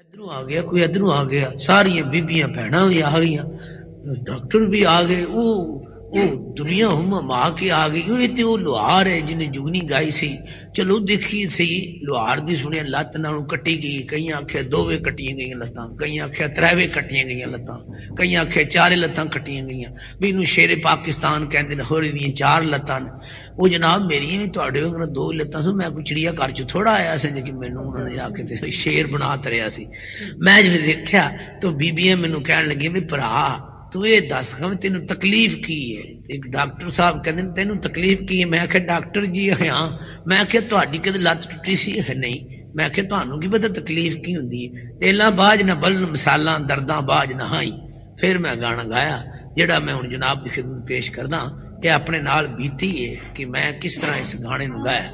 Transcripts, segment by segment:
इधरों आ गया, कोई इधरों आ गया, सारिया बीबियां भैनां भी आ गई, डॉक्टर भी आ गए, वो दुनिया हुमा के आ गई। ये तो लोहार है जिन्हें जुगनी गाई सी। चलो देखिए सही, लोहार दी सुनिया लत्त नालों कट्टी गई, कई आख्या दोवे कट्टियां गई लत्तां, कई आख्या त्रेवे कट्टियां गई लत्तां, कई आख्या चारे लत्तां कट्टियां गई, भी इनू शेरे पाकिस्तान कहते हैं, होर दी चार लत्तां ने। वो जनाब मेरी भी तुहाडे वांग दो लत्तां सो, मैं कोई चिड़िया घर चो थोड़ा आया सी कि मैनू उन्होंने जाके ते शेर बना तरिया सी। मैं जिवें देखिया तो बीबियां मैनू कहण लगी भी भरा तू ये दस कम तेन तकलीफ की है। एक डॉक्टर साहब कहते तेन तकलीफ की है। मैं आख्या डॉक्टर जी हाँ। मैं आख्या तुहाडी कदे लत्त टुटी सी है? नहीं। मैं आख्या तुहानू की पता तकलीफ की हुंदी है? तेला बाज ना बलन मिसालां दर्दां बाज ना हाई। फिर मैं गाना गाया जिहड़ा मैं हुण जनाब दी खिदमत पेश करदा। ये अपने नाल बीती है कि मैं किस तरह इस गाने नू गाया।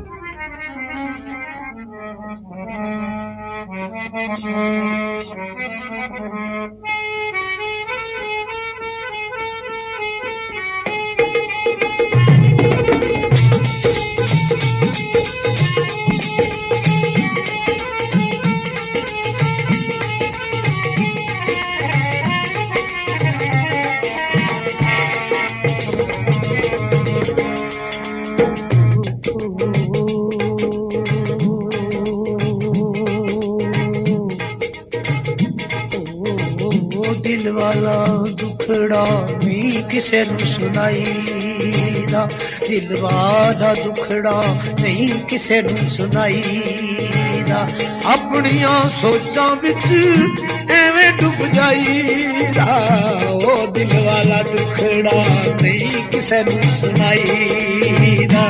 दिल वाला दुखड़ा नहीं किसे नू सुनाईदा, दिल वाला दुखड़ा नहीं किसे नू सुनाईदा। अपनियां सोचां विच एवें डुब जाईदा, ओ दिल वाला दुखड़ा नहीं किसे नू सुनाईदा।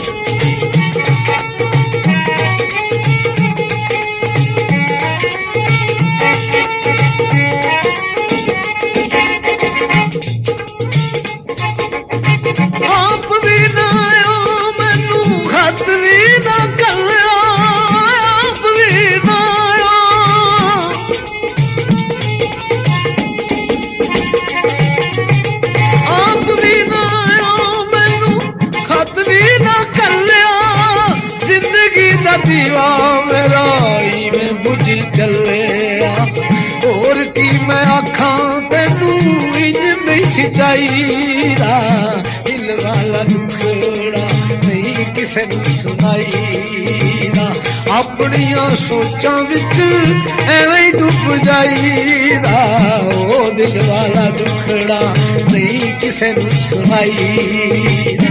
दीवा मेरा इवें बुझ चलिया, और की मैं आखा तेनू इंज नहीं सी चाहिदा। दिल वाला दुखड़ा नहीं किसे नू सुनाईदा, अपनियां सोचां विच एवें डुब जाईदा। ओ दिल वाला दुखड़ा नहीं किसे नू सुनाईदा।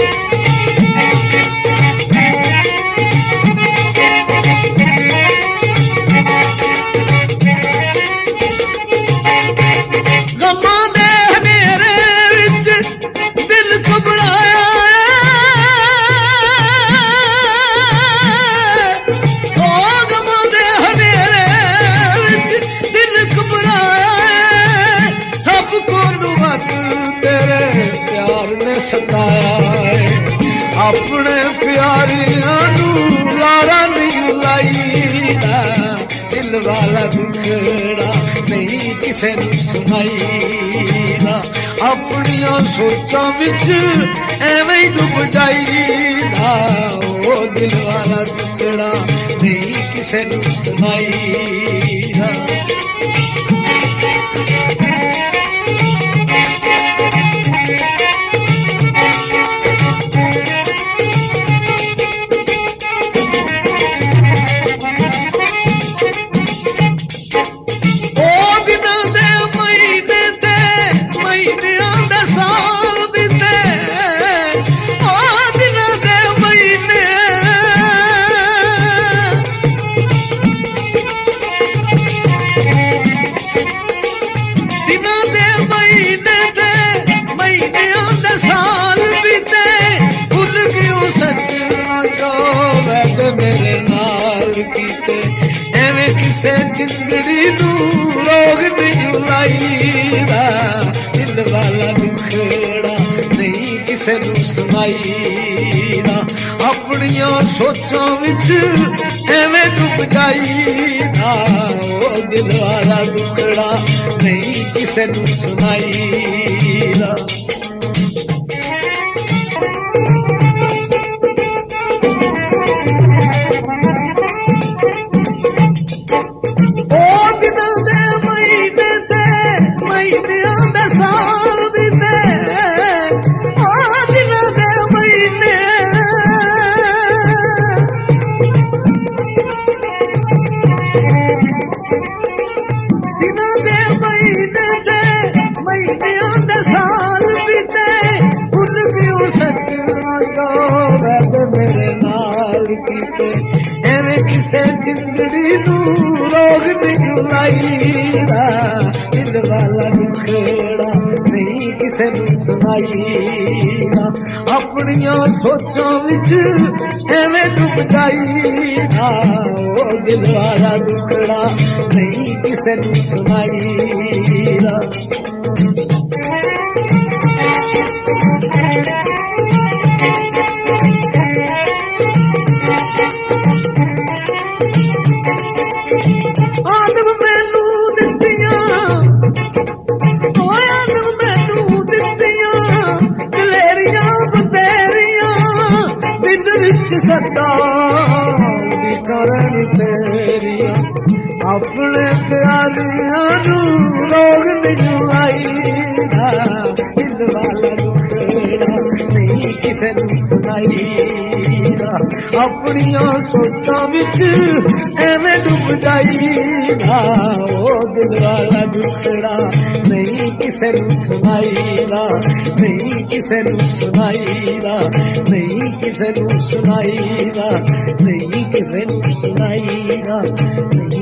अपने प्यारियां नू लारा नहीं लाईदा, दिल वाला दुखड़ा नहीं किसे नू सुनाईदा। अपनियां सोचां विच एवें डुब जाईदा, ओ दिल वाला दुखड़ा नहीं किसे नू सुनाईदा। मेरे नाल कीते एवें किसे जिंदड़ी नू रोग नहीं लाईदा। दिल वाला दुखड़ा नहीं किसे नू सुनाईदा, अपनियां सोचां विच एवें डुब जाईदा। ओ दिल वाला दुखड़ा नहीं किसे नू सुनाईदा। ਦਿਨਾਂ ਦੇ ਮਹੀਨੇ ਤੇ ਮਹੀਨਿਆਂ ਦੇ ਸਾਲ ਬੀਤੇ ਭੁੱਲ ਗਿਓ ਸੱਜਣਾ ਤੋਂ ਰੱਬ ਮੇਰੇ ਨਾਲ ਕੀਤੇ ਐਵੇਂ ਕਿਸੇ ਜ਼ਿੰਦੜੀ ਨੂੰ ਰੋਗ ਨਹੀਂ ਲਾਈਦਾ ਦਿਲ ਵਾਲਾ ਦੁਖੜਾ ਨਹੀਂ ਕਿਸੇ ਨੂੰ ਸੁਣਾਈਦਾ ਆਪਣੀਆਂ ਸੋਚਾਂ ਵਿੱਚ ਐਵੇਂ ਡੁੱਬ ਜਾਈਦਾ ਉਹ ਦਿਲ ਵਾਲਾ ਦੁਖੜਾ ਨਹੀਂ ਕਿਸੇ ਨੂੰ ਸੁਣਾਈਦਾ ਆਦਮ ਮੈਨੂੰ ਦਿੱਤੀਆਂ ਦਲੇਰੀਆਂ ਬਤੇਰੀਆਂ ਦਿਲ ਵਿੱਚ ਸੱਤਾ ਵੀ ਕਰਨ ਤੇਰੀਆਂ ਆਪਣੇ ਪਿਆਰਿਆਂ ਨੂੰ ਰੋਗ ਨਹੀਂ ਆਈਦਾ ਦਿਲ ਵਾਲਾ ਦੁਖੜਾ ਨਹੀਂ ਕਿਸੇ ਨੂੰ ਸੁਣਾਈਦਾ ਆਪਣੀਆਂ ਸੋਚਾਂ ਵਿੱਚ ਐਵੇਂ ਡੁੱਬ ਜਾਈਦਾ ਉਹ ਦਿਲ ਵਾਲਾ ਦੁਖੜਾ ਨਹੀਂ ਕਿਸੇ ਨੂੰ ਸੁਣਾਈਦਾ ਨਹੀਂ ਕਿਸੇ ਨੂੰ ਸੁਣਾਈਦਾ ਨਹੀਂ ਕਿਸੇ ਨੂੰ ਸੁਣਾਈਦਾ ਨਹੀਂ ਕਿਸੇ ਨੂੰ ਸੁਣਾਈਦਾ ਨਹੀਂ